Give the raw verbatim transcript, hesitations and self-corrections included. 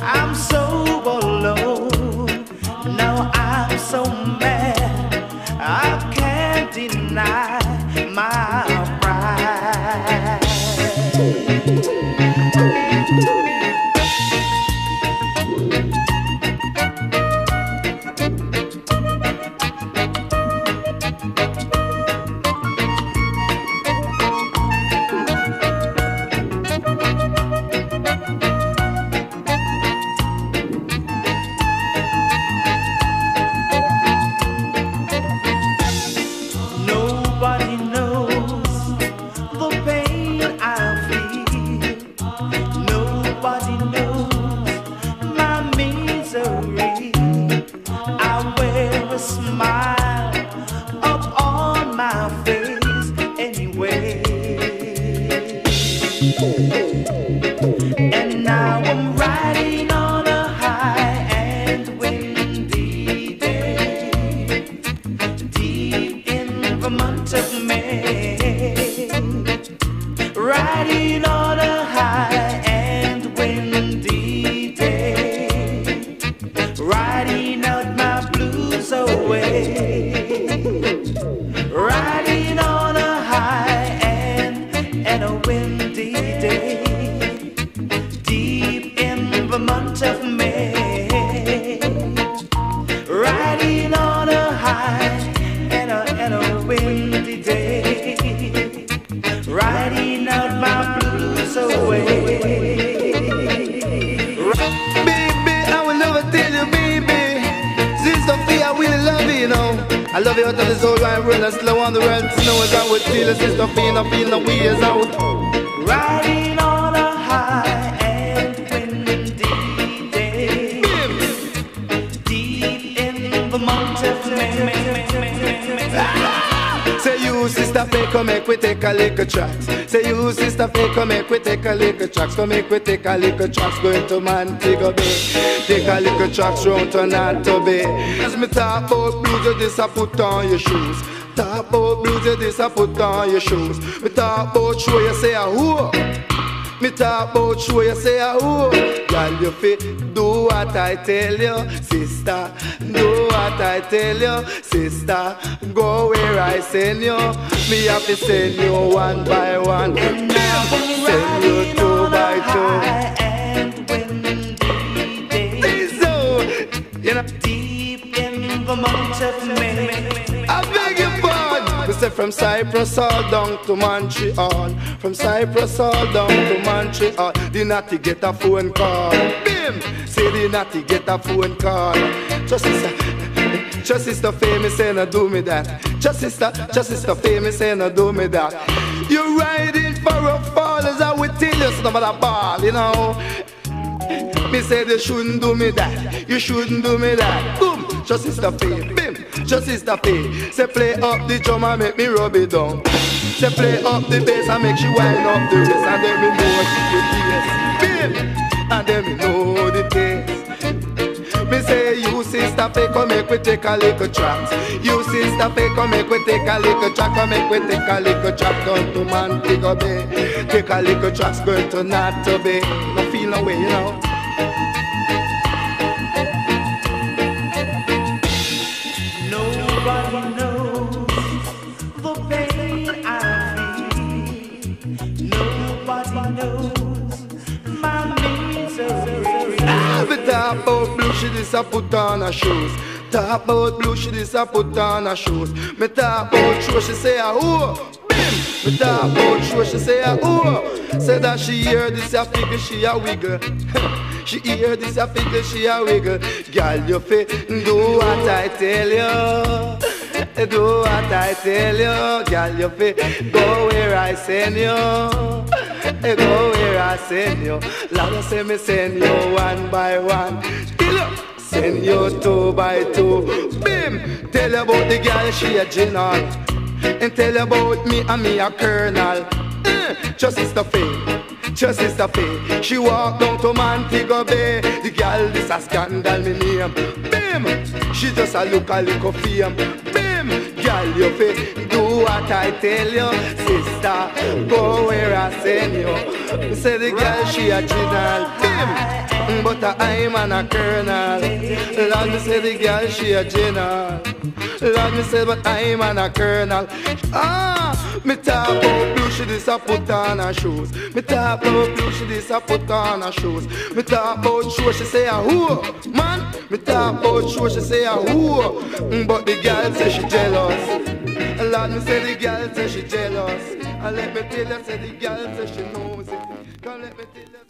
I'm so alone. Now I'm so mad. I can't deny my pride. Nobody knows the pain I feel. Nobody knows my misery. I wear a smile up on my face anyway. And now I'm riding on a high and windy day, deep in the month of May, riding on a high and windy day, riding out my blues away, riding on a high and, and a windy day, deep in the month of May, riding on a high and a, and a windy day, riding out my blues away. Baby, I will never tell you, baby. Sister Fee, I really love you, you know. I love you out of this whole wide world and slow on the world. Snow as I would feel it, Sister Fee, and I feel no way as I would. Riding on a high and windy day, deep in the month of May. Say you, Sister Fee, come make we take a little tracks. Say you, Sister Fee, come make we take a little tracks. Come make we take a little tracks going to Montego Bay. Take a little tracks round to Nato Bay. As me talk about blues, you just a put on your shoes. Talk about blues, you just a put on your shoes. Me talk about show, you say a who. Me talk about show, you say a who. Girl, you fit do what I tell you, sister. Do what I tell you, sister. Go where I send you. Me have to send you one by one. And now I'm Send you riding two on a by two. high and windy day, So, you know, deep in the month of May. I beg your pardon. We say from Cyprus all down to Montreal. From Cyprus all down to Montreal. The natty get a phone call. Bim! Say the natty get a phone call. Just sister, just sister famous say no do me that. Just sister, just sister famous say no do me that. You riding for a fall as I would tell you some of that ball, you know. Me said you shouldn't do me that. You shouldn't do me that. Boom! Just sister Faye, bim! Just sister Faye. Say play up the drum and make me rub it down. Say play up the bass and make she wind up the waist. And then me know the taste. Bim! And then me know the taste. Me say you sister Faye, come make we take a little tracks. You sister Faye, come make we take a little track. Come make we take a little track down to Montego Bay. Take a little tracks going to Nato Bay. No feel no way, you know. Nobody knows the pain I feel. Nobody knows my misery. Me talk about blue, she this a put on her shoes. Talk about blue, she this a put on her shoes. Me talk about show, she say a who. Bim! Me talk about show, she say a who. Say that she hear this a figure, she a wiggle. She hear this a figure, she a wiggle. Girl, you fit do what I tell you. Do what I tell you. Girl, you fit go where I send you. Go where I send you. Lord, say me send you one by one. Still up. Send you two by two. Bim! Tell you about the girl, she a general. And tell you about me and me a colonel. uh, Just Sister Faye, just Sister Faye. She walk down to Montego Bay. The girl, this a scandal, me name. Bim! She just a look a little fame. Bim! Girl, you fit do what I tell you. Sister, go where I send you. Say the girl, she a general. Bim! mm, but I'm an a colonel. Lord, me say the girl she a general. Lord, me say but I'm an a colonel. Ah, me talk about blue, she this a put on her shoes. Me talk about blue, she this a put on her shoes. Me talk about show, she say a who, man. Me talk about show, she say a who, mm, but the girl say she jealous. Lord, me say the girl say she jealous. And let me tell you, say the girl say she knows it. Come let me tell you.